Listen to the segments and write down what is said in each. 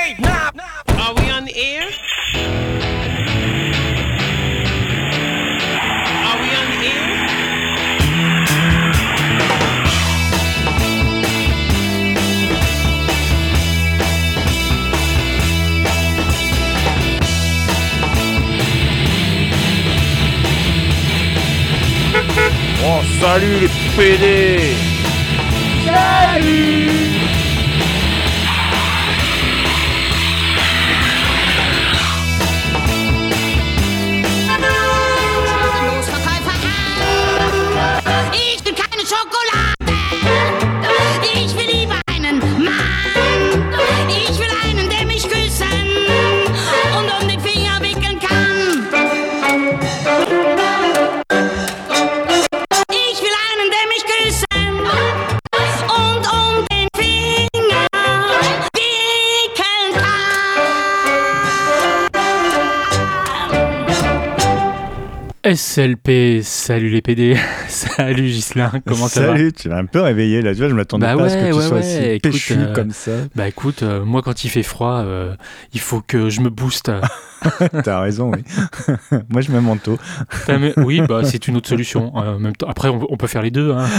Are we on the air? Are we on the air? Oh, salut les PD! Salut! Ich will keine Schokolade. Ich will lieber einen Mann. Ich will einen, der mich küssen und um den Finger wickeln kann. Ich will einen, der mich küssen und um den Finger wickeln kann. SLP, salut les PD, salut Ghislain, comment ça va? Salut, tu l'as un peu réveillé là, tu vois, je m'attendais pas à ce que tu sois aussi écoute, péchu comme ça. Bah écoute, moi quand il fait froid, il faut que je me booste. T'as raison, oui. Moi je mets un manteau. Oui, bah c'est une autre solution. En même temps, après on peut faire les deux. Hein.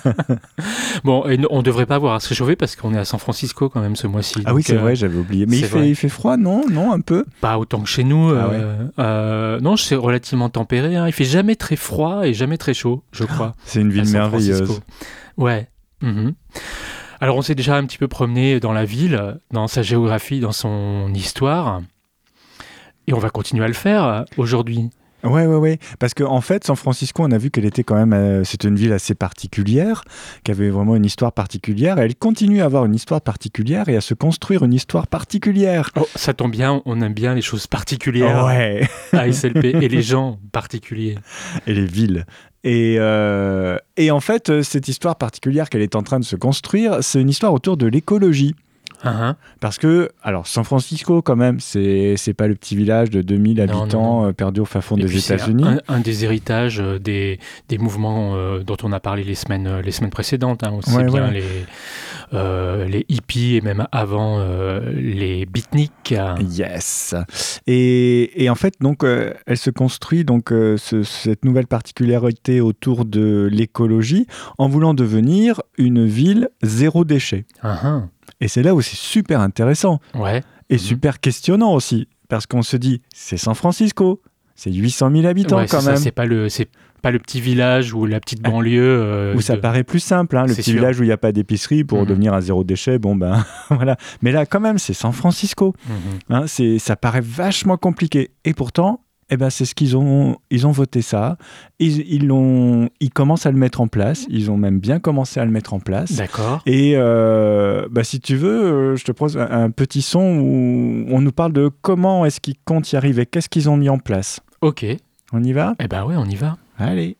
Bon, et on devrait pas avoir à se réchauffer parce qu'on est à San Francisco quand même ce mois-ci. Ah oui, c'est vrai, j'avais oublié. Mais il fait froid, non, un peu. Pas autant que chez nous. Ah non, c'est relativement tempéré. Hein. Il fait jamais très froid et jamais très chaud, je crois. C'est une ville merveilleuse. Ouais. Mm-hmm. Alors on s'est déjà un petit peu promené dans la ville, dans sa géographie, dans son histoire. Et on va continuer à le faire aujourd'hui. Ouais. Parce qu'en fait, San Francisco, on a vu qu'elle était quand même... c'était une ville assez particulière, qui avait vraiment une histoire particulière. Et elle continue à avoir une histoire particulière et à se construire une histoire particulière. Oh, ça tombe bien, on aime bien les choses particulières. Ouais. À SLP. Et les gens particuliers. Et les villes. Et en fait, cette histoire particulière qu'elle est en train de se construire, c'est une histoire autour de l'écologie. Uh-huh. Parce que, alors, San Francisco, quand même, c'est pas le petit village de 2000 habitants non. Perdu au fin fond des États-Unis. Un des héritages des mouvements dont on a parlé les semaines précédentes. Hein, aussi bien les hippies et même avant les beatniks. Yes. Et en fait, donc, elle se construit donc cette nouvelle particularité autour de l'écologie en voulant devenir une ville zéro déchet. Uh-huh. Et c'est là où c'est super intéressant. Ouais. Et super questionnant aussi. Parce qu'on se dit, c'est San Francisco, c'est 800 000 habitants quand même. C'est pas le petit village ou la petite banlieue. Où ça paraît plus simple, hein, le petit village où il n'y a pas d'épicerie pour devenir un zéro déchet. Bon ben voilà. Mais là, quand même, c'est San Francisco. Hein, ça paraît vachement compliqué. Et pourtant, c'est ce qu'ils ont. Ils ont voté ça. Ils commencent à le mettre en place. Ils ont même bien commencé à le mettre en place. D'accord. Et si tu veux, je te propose un petit son où on nous parle de comment est-ce qu'ils comptent y arriver. Qu'est-ce qu'ils ont mis en place. Ok. On y va ? Eh ben ouais, on y va. Allez.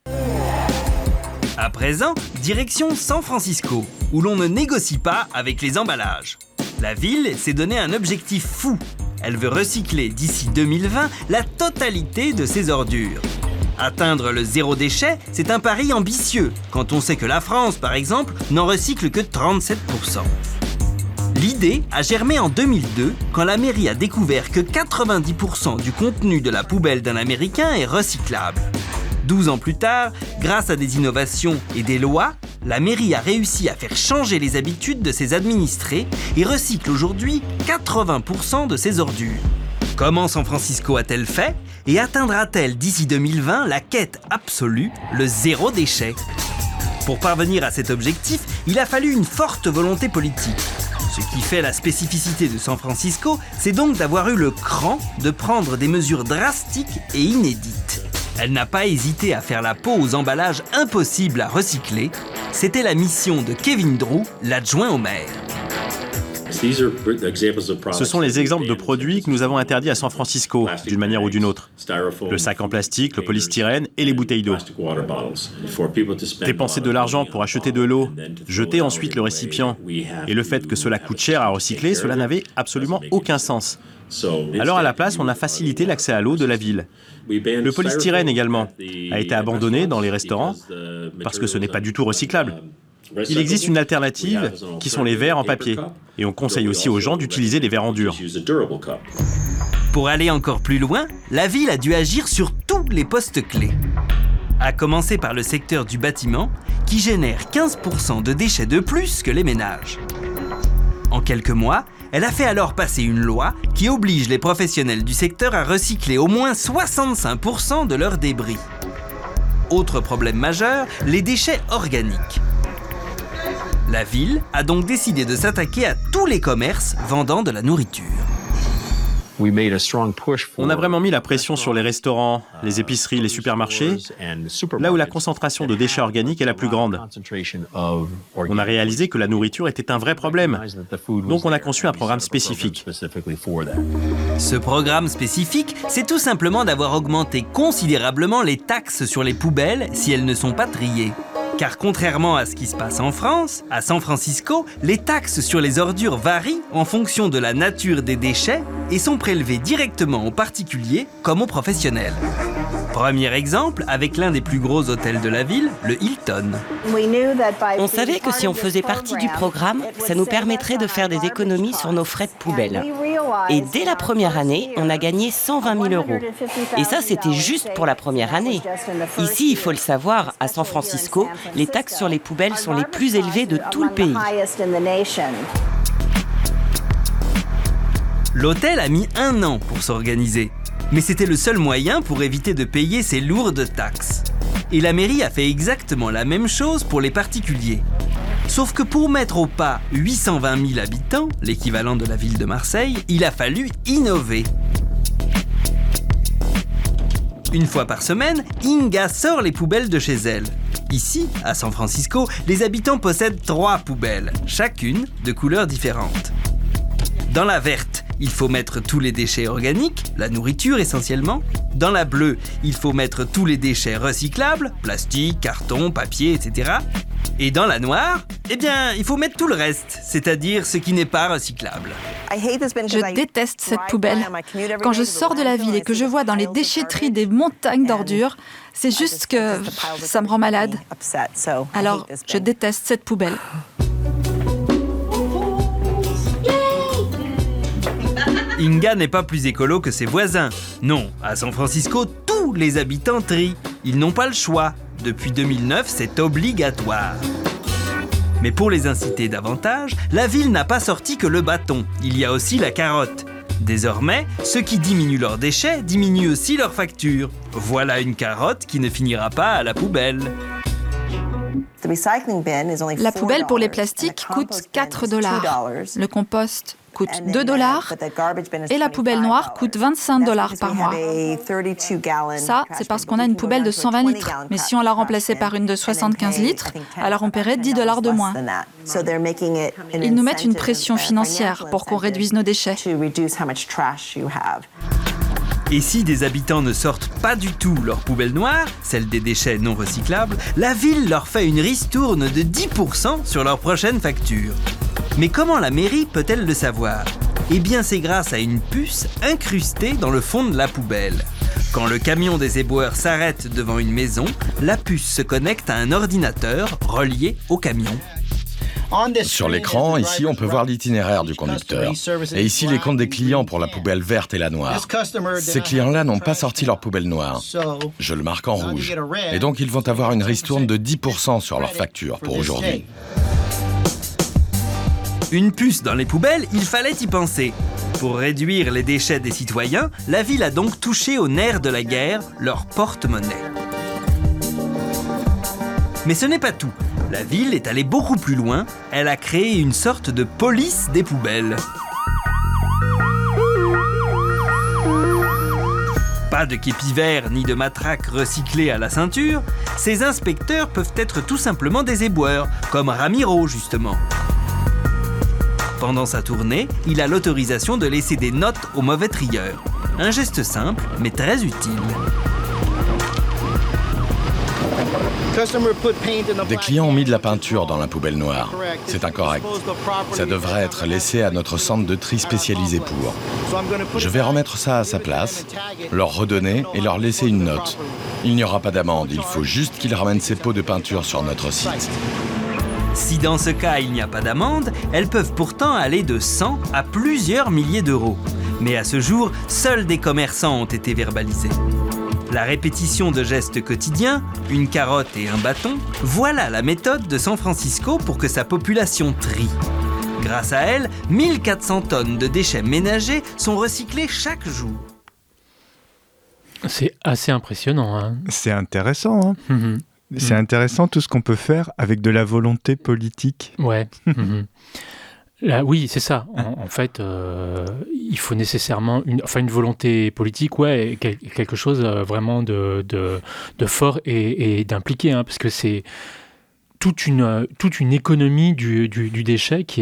À présent, direction San Francisco, où l'on ne négocie pas avec les emballages. La ville s'est donné un objectif fou. Elle veut recycler d'ici 2020 la totalité de ses ordures. Atteindre le zéro déchet, c'est un pari ambitieux, quand on sait que la France, par exemple, n'en recycle que 37%. L'idée a germé en 2002, quand la mairie a découvert que 90% du contenu de la poubelle d'un Américain est recyclable. 12 ans plus tard, grâce à des innovations et des lois, la mairie a réussi à faire changer les habitudes de ses administrés et recycle aujourd'hui 80% de ses ordures. Comment San Francisco a-t-elle fait et atteindra-t-elle d'ici 2020 la quête absolue, le zéro déchet ? Pour parvenir à cet objectif, il a fallu une forte volonté politique. Ce qui fait la spécificité de San Francisco, c'est donc d'avoir eu le cran de prendre des mesures drastiques et inédites. Elle n'a pas hésité à faire la peau aux emballages impossibles à recycler. C'était la mission de Kevin Drew, l'adjoint au maire. Ce sont les exemples de produits que nous avons interdits à San Francisco, d'une manière ou d'une autre. Le sac en plastique, le polystyrène et les bouteilles d'eau. Dépenser de l'argent pour acheter de l'eau, jeter ensuite le récipient, et le fait que cela coûte cher à recycler, cela n'avait absolument aucun sens. Alors à la place, on a facilité l'accès à l'eau de la ville. Le polystyrène également a été abandonné dans les restaurants parce que ce n'est pas du tout recyclable. Il existe une alternative qui sont les verres en papier. Et on conseille aussi aux gens d'utiliser les verres en dur. Pour aller encore plus loin, la ville a dû agir sur tous les postes clés. À commencer par le secteur du bâtiment, qui génère 15% de déchets de plus que les ménages. En quelques mois, elle a fait alors passer une loi qui oblige les professionnels du secteur à recycler au moins 65% de leurs débris. Autre problème majeur, les déchets organiques. La ville a donc décidé de s'attaquer à tous les commerces vendant de la nourriture. On a vraiment mis la pression sur les restaurants, les épiceries, les supermarchés, là où la concentration de déchets organiques est la plus grande. On a réalisé que la nourriture était un vrai problème, donc on a conçu un programme spécifique. Ce programme spécifique, c'est tout simplement d'avoir augmenté considérablement les taxes sur les poubelles si elles ne sont pas triées. Car contrairement à ce qui se passe en France, à San Francisco, les taxes sur les ordures varient en fonction de la nature des déchets et sont prélevées directement aux particuliers comme aux professionnels. Premier exemple avec l'un des plus gros hôtels de la ville, le Hilton. On savait que si on faisait partie du programme, ça nous permettrait de faire des économies sur nos frais de poubelle. Et dès la première année, on a gagné 120 000 €. Et ça, c'était juste pour la première année. Ici, il faut le savoir, à San Francisco, les taxes sur les poubelles sont les plus élevées de tout le pays. L'hôtel a mis 1 an pour s'organiser. Mais c'était le seul moyen pour éviter de payer ces lourdes taxes. Et la mairie a fait exactement la même chose pour les particuliers. Sauf que pour mettre au pas 820 000 habitants, l'équivalent de la ville de Marseille, il a fallu innover. Une fois par semaine, Inga sort les poubelles de chez elle. Ici, à San Francisco, les habitants possèdent 3 poubelles, chacune de couleurs différentes. Dans la verte, il faut mettre tous les déchets organiques, la nourriture essentiellement. Dans la bleue, il faut mettre tous les déchets recyclables, plastique, carton, papier, etc. Et dans la noire, eh bien, il faut mettre tout le reste, c'est-à-dire ce qui n'est pas recyclable. Je déteste cette poubelle. Quand je sors de la ville et que je vois dans les déchetteries des montagnes d'ordures, c'est juste que ça me rend malade. Alors, je déteste cette poubelle. Inga n'est pas plus écolo que ses voisins. Non, à San Francisco, tous les habitants trient. Ils n'ont pas le choix. Depuis 2009, c'est obligatoire. Mais pour les inciter davantage, la ville n'a pas sorti que le bâton. Il y a aussi la carotte. Désormais, ceux qui diminuent leurs déchets diminuent aussi leurs factures. Voilà une carotte qui ne finira pas à la poubelle. La poubelle pour les plastiques coûte 4 $. Le compost coûte 2 $ et la poubelle noire coûte 25 $ par mois. Ça, c'est parce qu'on a une poubelle de 120 litres. Mais si on la remplaçait par une de 75 litres, alors on paierait 10 $ de moins. Ils nous mettent une pression financière pour qu'on réduise nos déchets. Et si des habitants ne sortent pas du tout leur poubelle noire, celle des déchets non recyclables, la ville leur fait une ristourne de 10% sur leur prochaine facture. Mais comment la mairie peut-elle le savoir ? Eh bien, c'est grâce à une puce incrustée dans le fond de la poubelle. Quand le camion des éboueurs s'arrête devant une maison, la puce se connecte à un ordinateur relié au camion. Sur l'écran, ici, on peut voir l'itinéraire du conducteur. Et ici, les comptes des clients pour la poubelle verte et la noire. Ces clients-là n'ont pas sorti leur poubelle noire. Je le marque en rouge. Et donc, ils vont avoir une ristourne de 10% sur leur facture pour aujourd'hui. Une puce dans les poubelles, il fallait y penser. Pour réduire les déchets des citoyens, la ville a donc touché au nerf de la guerre, leur porte-monnaie. Mais ce n'est pas tout. La ville est allée beaucoup plus loin. Elle a créé une sorte de police des poubelles. Pas de képi vert ni de matraque recyclée à la ceinture, ces inspecteurs peuvent être tout simplement des éboueurs, comme Ramiro justement. Pendant sa tournée, il a l'autorisation de laisser des notes aux mauvais trieurs. Un geste simple, mais très utile. Des clients ont mis de la peinture dans la poubelle noire. C'est incorrect. Ça devrait être laissé à notre centre de tri spécialisé pour. Je vais remettre ça à sa place, leur redonner et leur laisser une note. Il n'y aura pas d'amende, il faut juste qu'ils ramènent ces pots de peinture sur notre site. Si dans ce cas il n'y a pas d'amende, elles peuvent pourtant aller de 100 à plusieurs milliers d'euros. Mais à ce jour, seuls des commerçants ont été verbalisés. La répétition de gestes quotidiens, une carotte et un bâton, voilà la méthode de San Francisco pour que sa population trie. Grâce à elle, 1400 tonnes de déchets ménagers sont recyclés chaque jour. C'est assez impressionnant. Hein. C'est intéressant. Hein. C'est intéressant tout ce qu'on peut faire avec de la volonté politique. Ouais. Là, oui, c'est ça. En fait, il faut nécessairement une volonté politique, ouais, quelque chose vraiment de fort et d'impliqué, hein, parce que c'est toute une économie du déchet qui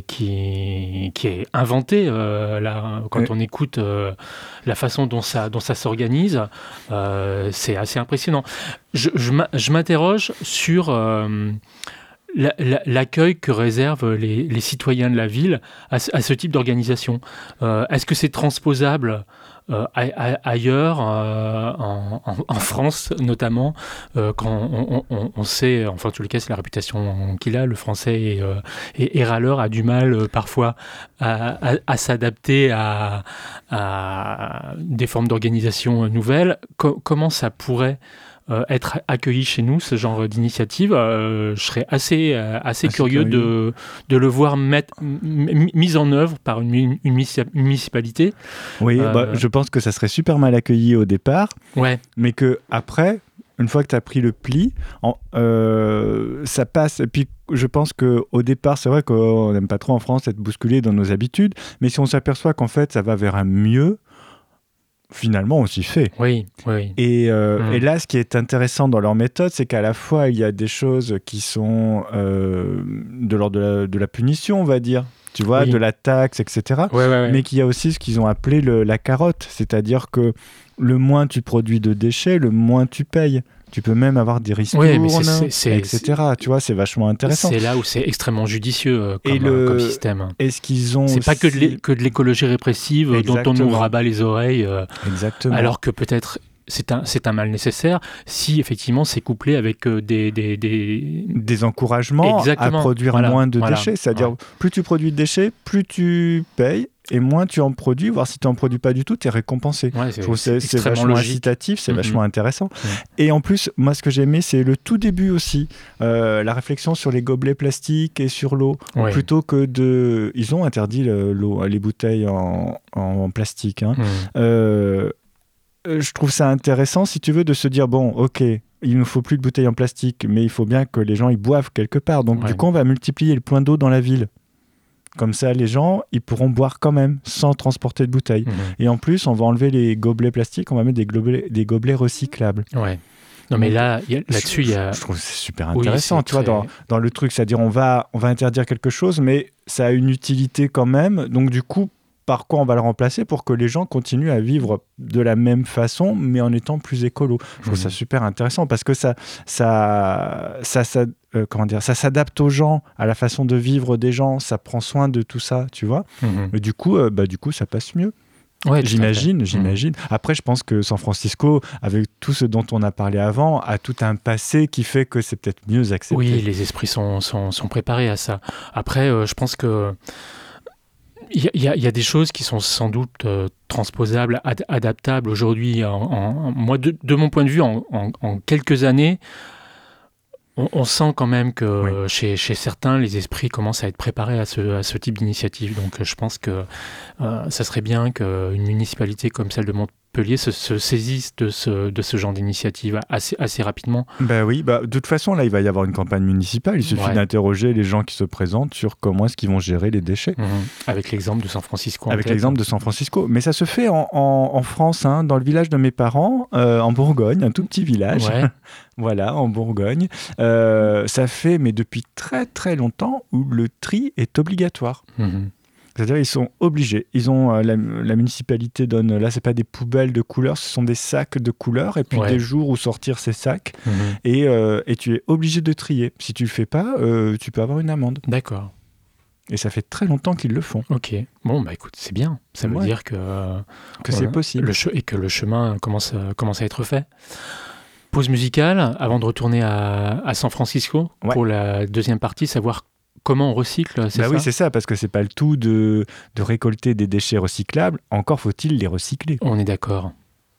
est inventée là, quand on écoute la façon dont ça s'organise. C'est assez impressionnant. Je m'interroge sur l'accueil que réservent les citoyens de la ville à ce type d'organisation. Est-ce que c'est transposable ailleurs, en France notamment, quand on sait, enfin en tous les cas c'est la réputation qu'il a, le français est râleur, a du mal parfois à s'adapter à des formes d'organisation nouvelles. Comment ça pourrait être accueilli chez nous, ce genre d'initiative? Je serais assez curieux de le voir mis en œuvre par une municipalité. Oui, je pense que ça serait super mal accueilli au départ, mais qu'après, une fois que tu as pris le pli, ça passe. Et puis, je pense qu'au départ, c'est vrai qu'on n'aime pas trop en France être bousculé dans nos habitudes, mais si on s'aperçoit qu'en fait, ça va vers un mieux, finalement, on s'y fait. Oui. Et là, ce qui est intéressant dans leur méthode, c'est qu'à la fois, il y a des choses qui sont de l'ordre de la punition, on va dire, tu vois, de la taxe, etc. Mais qu'il y a aussi ce qu'ils ont appelé la carotte, c'est-à-dire que le moins tu produis de déchets, le moins tu payes. Tu peux même avoir des ristournes, etc. Tu vois, c'est vachement intéressant. C'est là où c'est extrêmement judicieux comme système. Est-ce qu'ils ont c'est pas que de l'écologie répressive dont on nous rabat les oreilles. Alors que peut-être c'est un mal nécessaire si effectivement c'est couplé avec des encouragements à produire moins de déchets. C'est-à-dire, plus tu produis de déchets, plus tu payes. Et moins tu en produis, voire si tu n'en produis pas du tout, tu es récompensé. Je trouve que c'est vachement incitatif, c'est vachement intéressant. Et en plus, moi, ce que j'ai aimé, c'est le tout début aussi. La réflexion sur les gobelets plastiques et sur l'eau. Plutôt que de... Ils ont interdit l'eau, les bouteilles en plastique. Hein. Je trouve ça intéressant, si tu veux, de se dire, bon, ok, il ne faut plus de bouteilles en plastique, mais il faut bien que les gens y boivent quelque part. Donc, du coup, on va multiplier le point d'eau dans la ville. Comme ça, les gens, ils pourront boire quand même, sans transporter de bouteilles. Et en plus, on va enlever les gobelets plastiques, on va mettre des gobelets recyclables. Non, mais là-dessus, il y a... Je trouve que c'est super intéressant, tu vois, dans le truc. C'est-à-dire, on va interdire quelque chose, mais ça a une utilité quand même. Donc, du coup, par quoi on va le remplacer pour que les gens continuent à vivre de la même façon, mais en étant plus écolo. Je trouve ça super intéressant parce que ça s'adapte aux gens, à la façon de vivre des gens, ça prend soin de tout ça, tu vois. Et du coup, ça passe mieux. J'imagine. Après, je pense que San Francisco, avec tout ce dont on a parlé avant, a tout un passé qui fait que c'est peut-être mieux accepté. Oui, les esprits sont préparés à ça. Après, je pense que il y a des choses qui sont sans doute transposables, adaptables aujourd'hui. Moi, de mon point de vue, en quelques années, on sent quand même que chez certains, les esprits commencent à être préparés à ce type d'initiative. Donc, je pense que ça serait bien qu'une municipalité comme celle de Montpellier se saisisse de ce genre d'initiative assez rapidement. De toute façon, là, il va y avoir une campagne municipale. Il suffit d'interroger les gens qui se présentent sur comment est-ce qu'ils vont gérer les déchets. Avec l'exemple de San Francisco. Avec l'exemple de San Francisco. Mais ça se fait en France, hein, dans le village de mes parents, en Bourgogne, un tout petit village. Voilà, en Bourgogne. Ça fait, mais depuis très très longtemps, où le tri est obligatoire. C'est-à-dire ils sont obligés. Ils ont la municipalité donne. Là, c'est pas des poubelles de couleurs, ce sont des sacs de couleurs et puis des jours où sortir ces sacs. Et tu es obligé de trier. Si tu le fais pas, tu peux avoir une amende. D'accord. Et ça fait très longtemps qu'ils le font. Ok. Bon, écoute, c'est bien. Ça veut dire que c'est possible et que le chemin commence à être fait. Pause musicale avant de retourner à San Francisco pour la deuxième partie, savoir comment on recycle, c'est ça ? Oui, c'est ça, parce que c'est pas le tout de récolter des déchets recyclables, encore faut-il les recycler. On est d'accord.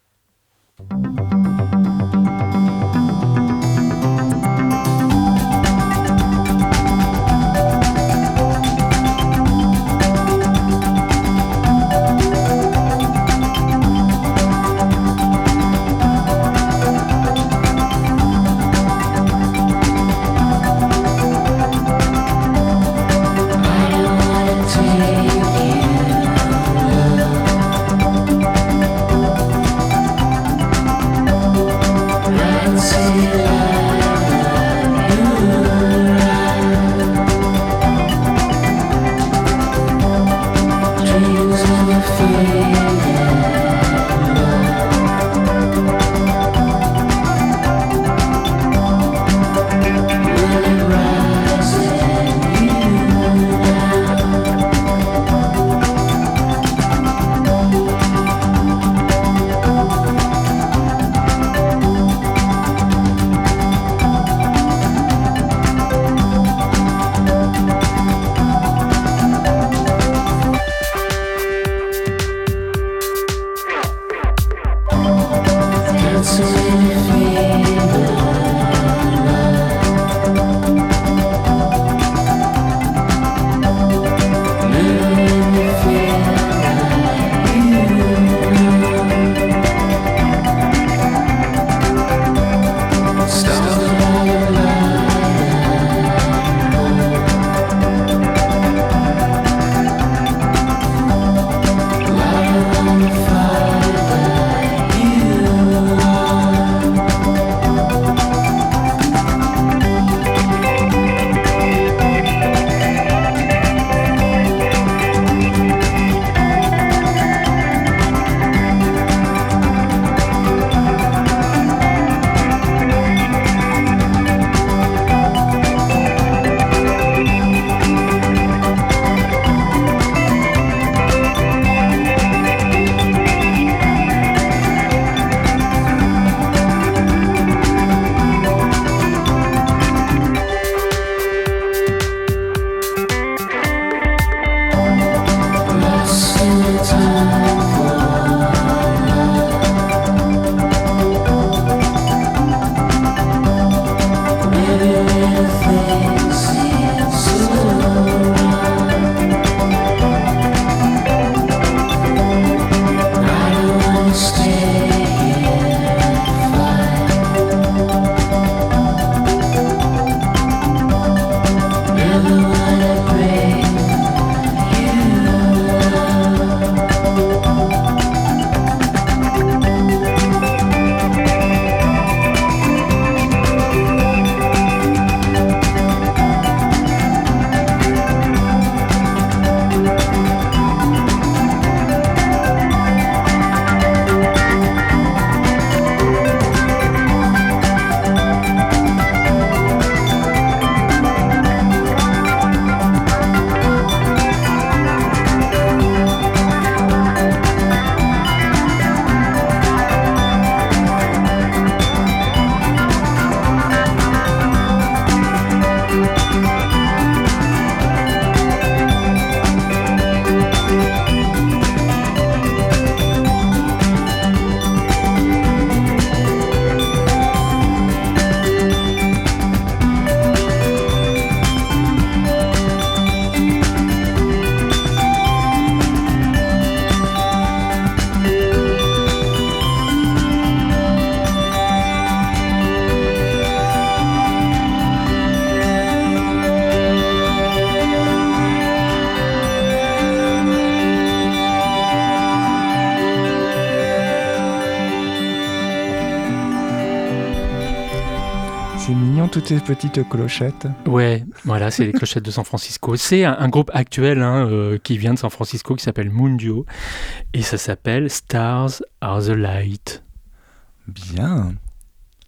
C'est mignon toutes ces petites clochettes. Ouais, voilà, c'est les clochettes de San Francisco. C'est un groupe actuel qui vient de San Francisco qui s'appelle Mundio et ça s'appelle Stars Are the Light. Bien.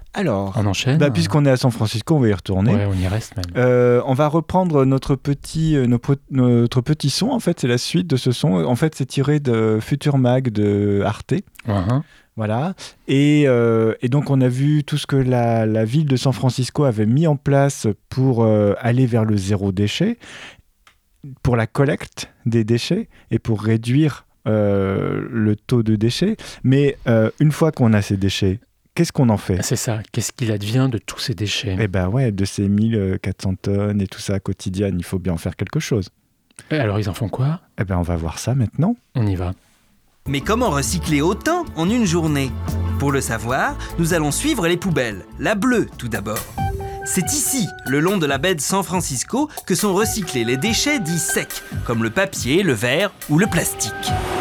Alors, on enchaîne. Puisqu'on est à San Francisco, on va y retourner. Ouais, on y reste même. On va reprendre notre petit son. En fait, c'est la suite de ce son. En fait, c'est tiré de Future Mag de Arte. Uh-huh. Voilà. Et donc, on a vu tout ce que la ville de San Francisco avait mis en place pour aller vers le zéro déchet, pour la collecte des déchets et pour réduire le taux de déchets. Mais une fois qu'on a ces déchets, qu'est-ce qu'on en fait ? C'est ça. Qu'est-ce qu'il advient de tous ces déchets ? Eh ben ouais, de ces 1400 tonnes et tout ça quotidienne, il faut bien en faire quelque chose. Et alors, ils en font quoi ? Eh ben, on va voir ça maintenant. On y va. Mais comment recycler autant en une journée ? Pour le savoir, nous allons suivre les poubelles. La bleue, tout d'abord. C'est ici, le long de la baie de San Francisco, que sont recyclés les déchets dits secs, comme le papier, le verre ou le plastique.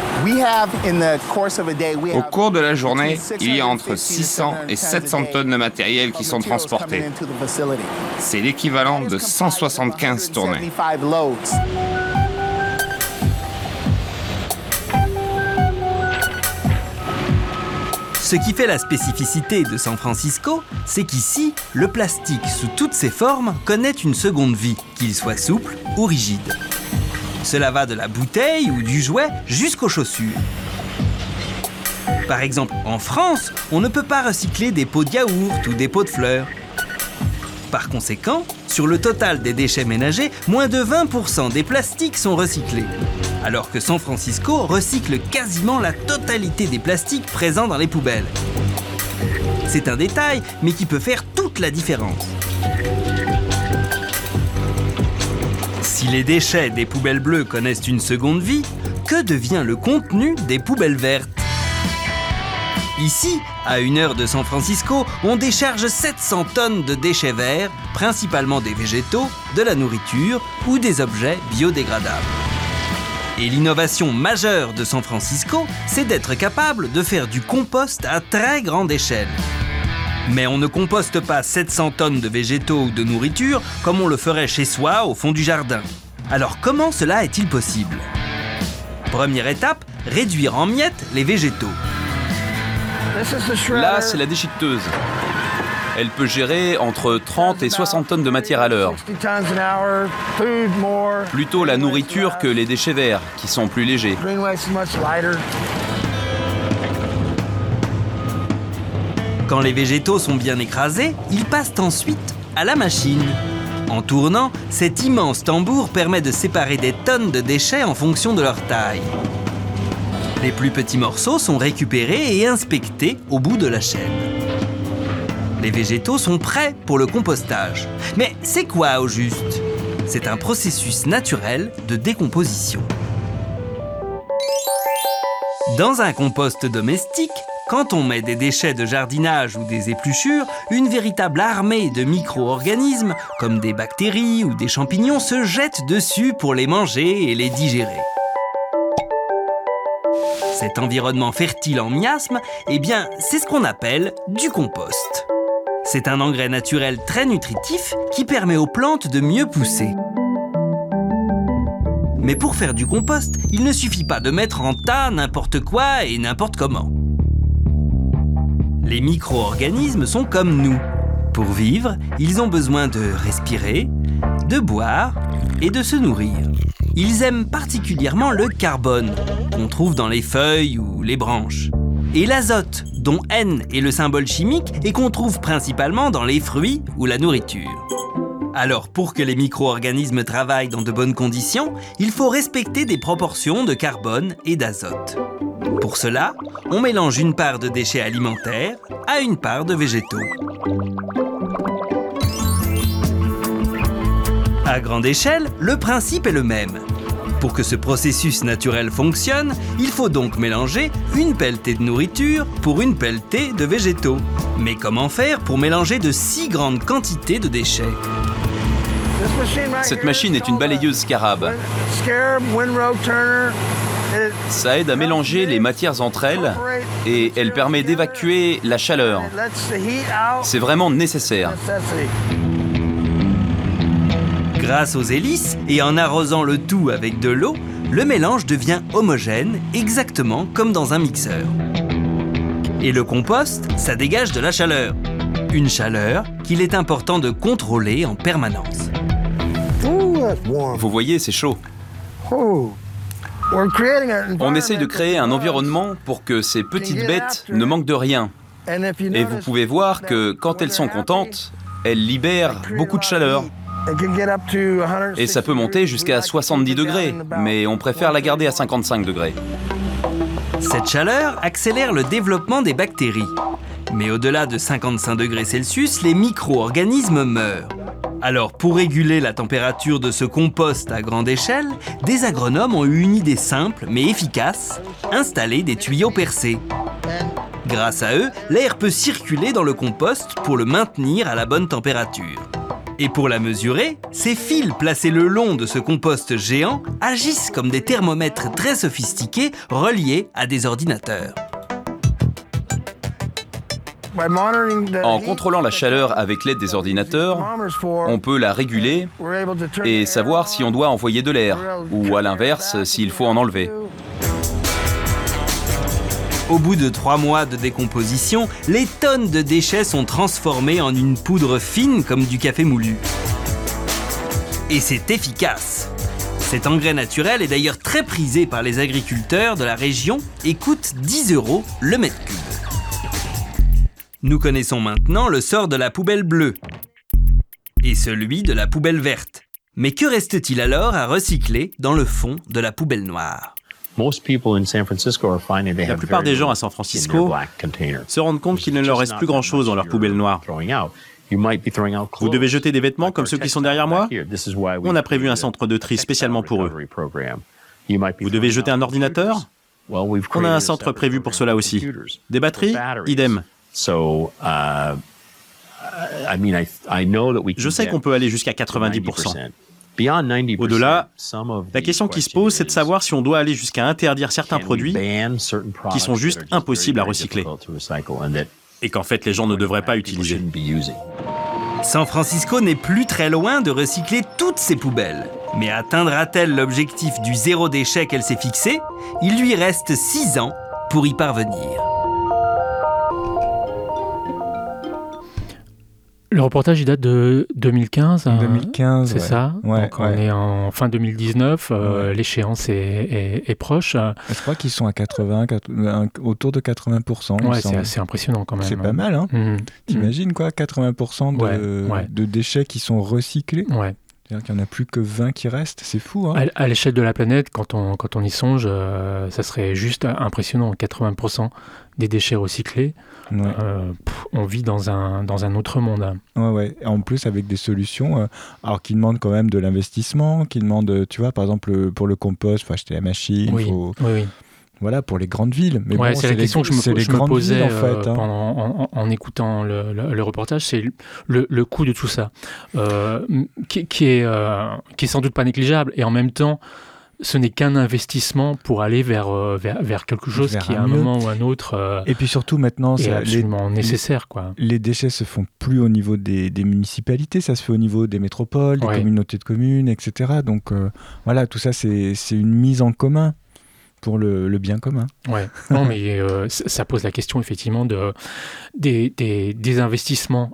Au cours de la journée, il y a entre 600 et 700 tonnes de matériel qui sont transportées. C'est l'équivalent de 175 tournées. Ce qui fait la spécificité de San Francisco, c'est qu'ici, le plastique sous toutes ses formes connaît une seconde vie, qu'il soit souple ou rigide. Cela va de la bouteille ou du jouet jusqu'aux chaussures. Par exemple, en France, on ne peut pas recycler des pots de yaourt ou des pots de fleurs. Par conséquent, sur le total des déchets ménagers, moins de 20% des plastiques sont recyclés. Alors que San Francisco recycle quasiment la totalité des plastiques présents dans les poubelles. C'est un détail, mais qui peut faire toute la différence. Si les déchets des poubelles bleues connaissent une seconde vie, que devient le contenu des poubelles vertes ? Ici, à 1 heure de San Francisco, on décharge 700 tonnes de déchets verts, principalement des végétaux, de la nourriture ou des objets biodégradables. Et l'innovation majeure de San Francisco, c'est d'être capable de faire du compost à très grande échelle. Mais on ne composte pas 700 tonnes de végétaux ou de nourriture comme on le ferait chez soi au fond du jardin. Alors comment cela est-il possible ? Première étape, réduire en miettes les végétaux. Là, c'est la déchiqueteuse. Elle peut gérer entre 30 et 60 tonnes de matière à l'heure. Plutôt la nourriture que les déchets verts, qui sont plus légers. Quand les végétaux sont bien écrasés, ils passent ensuite à la machine. En tournant, cet immense tambour permet de séparer des tonnes de déchets en fonction de leur taille. Les plus petits morceaux sont récupérés et inspectés au bout de la chaîne. Les végétaux sont prêts pour le compostage. Mais c'est quoi au juste ? C'est un processus naturel de décomposition. Dans un compost domestique, quand on met des déchets de jardinage ou des épluchures, une véritable armée de micro-organismes, comme des bactéries ou des champignons, se jette dessus pour les manger et les digérer. Cet environnement fertile en miasmes, eh bien, c'est ce qu'on appelle du compost. C'est un engrais naturel très nutritif qui permet aux plantes de mieux pousser. Mais pour faire du compost, il ne suffit pas de mettre en tas n'importe quoi et n'importe comment. Les micro-organismes sont comme nous. Pour vivre, ils ont besoin de respirer, de boire et de se nourrir. Ils aiment particulièrement le carbone, qu'on trouve dans les feuilles ou les branches, et l'azote, dont N est le symbole chimique et qu'on trouve principalement dans les fruits ou la nourriture. Alors, pour que les micro-organismes travaillent dans de bonnes conditions, il faut respecter des proportions de carbone et d'azote. Pour cela, on mélange une part de déchets alimentaires à une part de végétaux. À grande échelle, le principe est le même. Pour que ce processus naturel fonctionne, il faut donc mélanger une pelletée de nourriture pour une pelletée de végétaux. Mais comment faire pour mélanger de si grandes quantités de déchets ? Cette machine est une balayeuse Scarab. Ça aide à mélanger les matières entre elles et elle permet d'évacuer la chaleur. C'est vraiment nécessaire. Grâce aux hélices et en arrosant le tout avec de l'eau, le mélange devient homogène, exactement comme dans un mixeur. Et le compost, ça dégage de la chaleur. Une chaleur qu'il est important de contrôler en permanence. Vous voyez, c'est chaud. On essaye de créer un environnement pour que ces petites bêtes ne manquent de rien. Et vous pouvez voir que quand elles sont contentes, elles libèrent beaucoup de chaleur. Et ça peut monter jusqu'à 70 degrés, mais on préfère la garder à 55 degrés. Cette chaleur accélère le développement des bactéries. Mais au-delà de 55 degrés Celsius, les micro-organismes meurent. Alors, pour réguler la température de ce compost à grande échelle, des agronomes ont eu une idée simple mais efficace, installer des tuyaux percés. Grâce à eux, l'air peut circuler dans le compost pour le maintenir à la bonne température. Et pour la mesurer, ces fils placés le long de ce compost géant agissent comme des thermomètres très sophistiqués reliés à des ordinateurs. En contrôlant la chaleur avec l'aide des ordinateurs, on peut la réguler et savoir si on doit envoyer de l'air, ou à l'inverse, s'il faut en enlever. Au bout de 3 mois de décomposition, les tonnes de déchets sont transformées en une poudre fine comme du café moulu. Et c'est efficace. Cet engrais naturel est d'ailleurs très prisé par les agriculteurs de la région et coûte 10 € le mètre cube. Nous connaissons maintenant le sort de la poubelle bleue et celui de la poubelle verte. Mais que reste-t-il alors à recycler dans le fond de la poubelle noire ? La plupart des gens à San Francisco se rendent compte qu'il ne leur reste plus grand-chose dans leur poubelle noire. Vous devez jeter des vêtements comme ceux qui sont derrière moi ? On a prévu un centre de tri spécialement pour eux. Vous devez jeter un ordinateur ? On a un centre prévu pour cela aussi. Des batteries ? Idem. Je sais qu'on peut aller jusqu'à 90%. Au-delà, la question qui se pose, c'est de savoir si on doit aller jusqu'à interdire certains produits qui sont juste impossibles à recycler et qu'en fait les gens ne devraient pas utiliser. San Francisco n'est plus très loin de recycler toutes ses poubelles. Mais atteindra-t-elle l'objectif du zéro déchet qu'elle s'est fixé ? Il lui reste 6 ans pour y parvenir. Le reportage, il date de 2015. 2015, c'est ça. Ouais, donc on est en fin 2019. L'échéance est proche. Je crois qu'ils sont à 80, autour de 80%. Ouais, c'est assez impressionnant quand même. C'est pas mal, hein. T'imagines quoi, 80% de déchets qui sont recyclés. Ouais. C'est-à-dire qu'il n'y en a plus que 20 qui restent, c'est fou. Hein. À l'échelle de la planète, quand on y songe, ça serait juste impressionnant. 80% des déchets recyclés, on vit dans un autre monde. Ouais. En plus, avec des solutions alors qui demandent quand même de l'investissement, qui demandent, tu vois, par exemple, pour le compost, il faut acheter la machine, oui. Voilà, pour les grandes villes. Mais ouais, bon, c'est la question que je me posais villes, en fait, en écoutant le reportage, c'est le coût de tout ça, qui est sans doute pas négligeable, et en même temps, ce n'est qu'un investissement pour aller vers quelque chose qui, à un moment ou un autre, et puis surtout maintenant, est absolument nécessaire. Les déchets se font plus au niveau des municipalités, ça se fait au niveau des métropoles, des communautés de communes, etc. Donc voilà, tout ça, c'est une mise en commun pour le bien commun. Ouais. Non, mais ça pose la question effectivement des investissements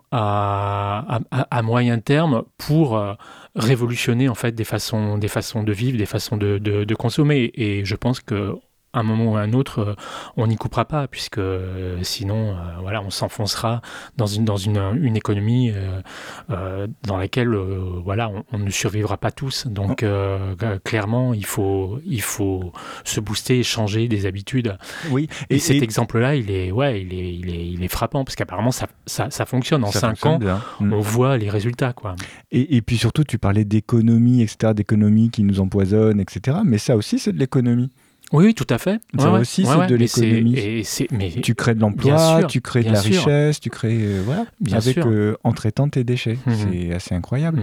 à moyen terme pour révolutionner en fait des façons de vivre, des façons de consommer. Et je pense que un moment ou un autre, on n'y coupera pas, puisque sinon, on s'enfoncera dans une économie dans laquelle, on ne survivra pas tous. Donc, clairement, il faut se booster et changer des habitudes. Oui. Et cet exemple-là, il est frappant, parce qu'apparemment, ça fonctionne. En 5 ans, on voit les résultats, quoi. Et puis surtout, tu parlais d'économie, etc., d'économie qui nous empoisonne, etc. Mais ça aussi, c'est de l'économie. Oui, tout à fait. Ça aussi, c'est de l'économie. Tu crées de l'emploi, tu crées de la richesse, tu crées... en traitant tes déchets. C'est assez incroyable.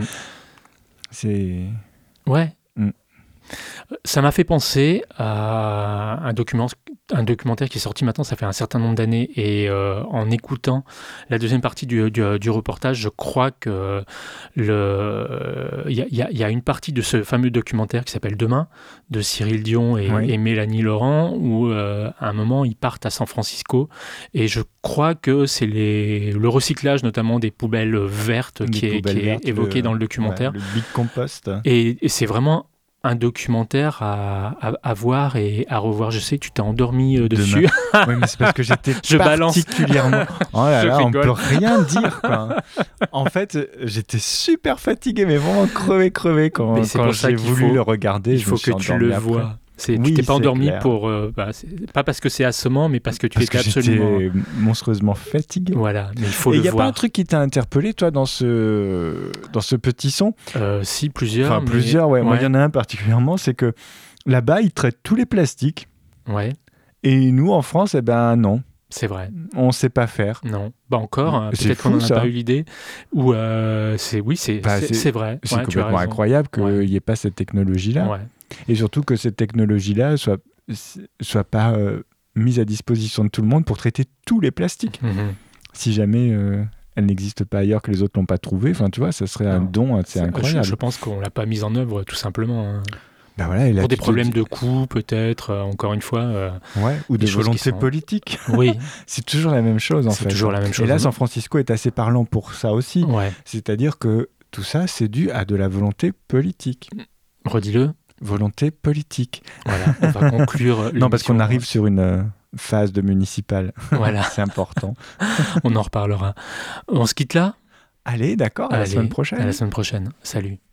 Ouais. Ça m'a fait penser à un document un documentaire qui est sorti maintenant, ça fait un certain nombre d'années, et en écoutant la deuxième partie du reportage, je crois que il y a une partie de ce fameux documentaire qui s'appelle Demain, de Cyril Dion et Mélanie Laurent, où à un moment ils partent à San Francisco, et je crois que c'est le recyclage notamment des poubelles vertes qui est évoqué dans le documentaire. Le Big Compost. Et c'est vraiment un documentaire à voir et à revoir. Je sais que tu t'es endormi dessus. Oui, mais c'est parce que j'étais balance. particulièrement... Oh là là, on peut rien dire, quoi. En fait, j'étais super fatigué, mais vraiment crevé quand j'ai voulu le regarder. Il faut que tu le vois. Tu t'es pas endormi pour... pas parce que c'est assommant, mais parce que tu étais absolument... J'étais monstrueusement fatigué. Voilà, mais il faut le voir. Et il n'y a pas un truc qui t'a interpellé, toi, dans ce petit son? Si, plusieurs. Enfin, plusieurs, ouais. Moi, il y en a un particulièrement, c'est que là-bas, ils traitent tous les plastiques. Ouais. Et nous, en France, non. C'est vrai. On ne sait pas faire. Non. Encore, peut-être qu'on n'en a pas eu l'idée. Ou c'est vrai. C'est complètement incroyable qu'il n'y ait pas cette technologie-là. Ouais. Et surtout que cette technologie-là soit pas mise à disposition de tout le monde pour traiter tous les plastiques. Si jamais elle n'existe pas ailleurs, que les autres l'ont pas trouvé, enfin tu vois, ça serait un don assez incroyable. Je pense qu'on l'a pas mise en œuvre tout simplement. Bah voilà, et là, pour des problèmes de coût, peut-être, encore une fois. Ou de volonté politique. Oui. C'est toujours la même chose, en fait. C'est toujours la même chose. Et là, San Francisco est assez parlant pour ça aussi. Ouais. C'est-à-dire que tout ça, c'est dû à de la volonté politique. Redis-le. Volonté politique. Voilà, on va conclure. Non, parce qu'on arrive sur une phase de municipal. Voilà. C'est important. On en reparlera. On se quitte là ? Allez, d'accord, à la semaine prochaine. À la semaine prochaine. Salut.